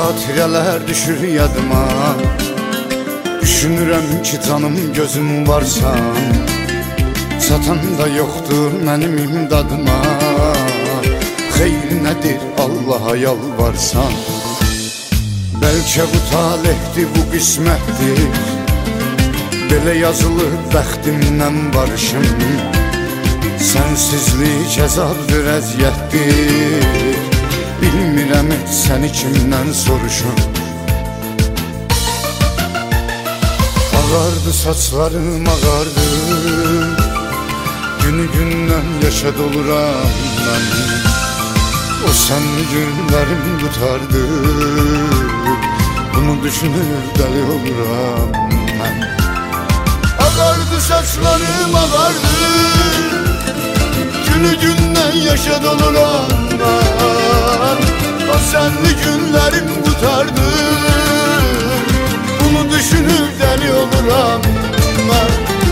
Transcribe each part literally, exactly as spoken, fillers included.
Xatirələr düşür yadıma, düşünürəm ki canım gözüm varsan, çatan da yoxdur mənim imdadıma. Xeyr nədir Allaha yalvarsan, bəlkə bu talihdir, bu qismətdir, belə yazılır bəxtimdən barışım. Sənsizlik əzabdır, əziyyətdir, bilmirəm səni kimdən soruşum. Ağardı saçlarım, ağardı, günü gündən yaşa doluram mən. O sənli günlərim qutardı, bunu düşünür dəli oluram mən. Ağardı saçlarım, ağardı, günü gündən yaşa doluram mən. O sənli günlərim qutardı, bunu düşünür dəli oluram mən.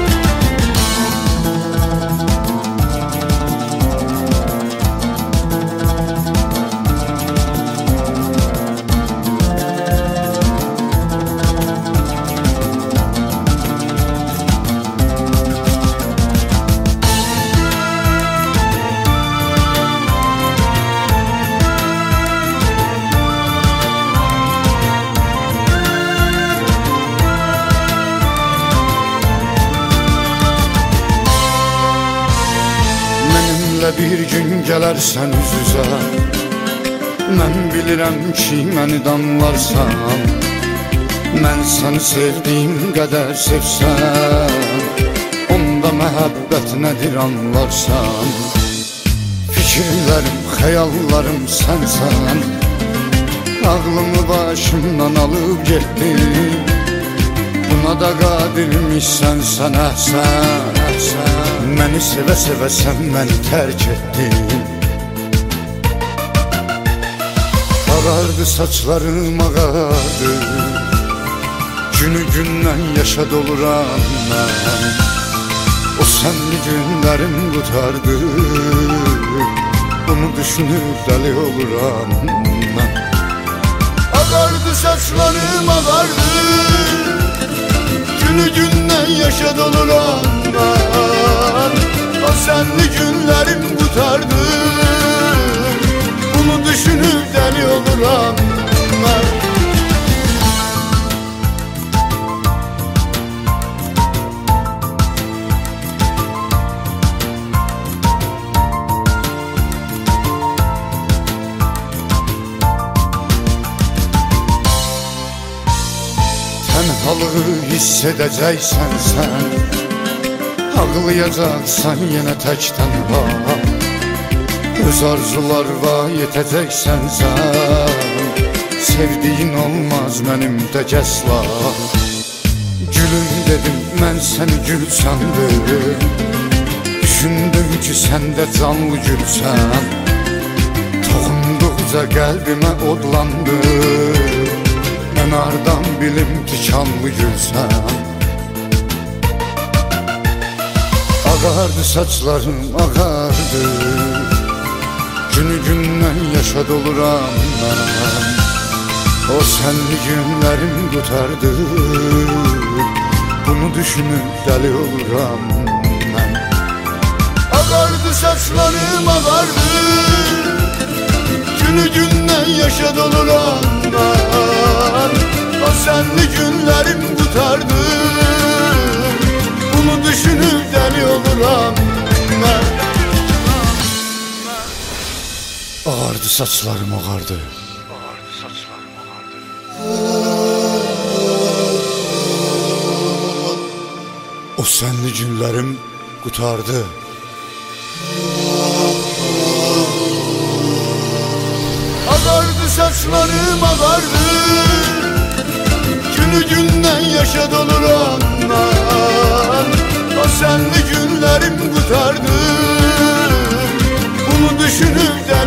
Bir gün gələrsən üz-üzə, mən bilirəm ki məni danlarsan. Mən səni sevdiyim qədər sevsən, onda məhəbbət nədir anlarsan. Fikirlərim, xəyallarım sənsən, ağlımı başımdan alıb getdin. Buna da qadirmişsən sən əhsən, əhsən. Məni sevə-sevə sən məni tərk etdin. Ağardı saçlarım, ağardı, günü gündən yaşa doluram mən. O sənli günlərim qutardı, bunu düşünüb dəli oluram mən. Ağardı saçlarım, ağardı, günü gündən yaşa doluram mən. O sənli günlərim qutardı, bunu düşünüb dəli oluram mən. Tənhalığı hiss edəcəksən sən, ağlayacaqsan yenə tək tənha. Öz arzularva yetəcəksən sən, sevdiyin olmaz mənim tək əsla. Gülüm dedim mən səni gül sandım, düşündüm ki sən də canlı gülsən. Toxunduqca qəlbimə odlandı, mən hardan bilim tikanlı gülsən. Ağardı saçlarım, ağardı, günü gündən yaşa doluram mən. O sənli günlərim qutardı, bunu düşünüb dəli oluram mən. Ağardı saçlarım, ağardı, günü gündən yaşa doluram mən. O sənli günlərim qutardı, bunu düşünüb dəli oluram mən. Ağardı saçlarım, ağardı, ağardı saçlarım, ağardı. O sənli günlərim qutardı. Ağardı saçlarım, ağardı, günü gündən yaşa doluram mən. O sənli günlərim qutardı, bunu düşünüb də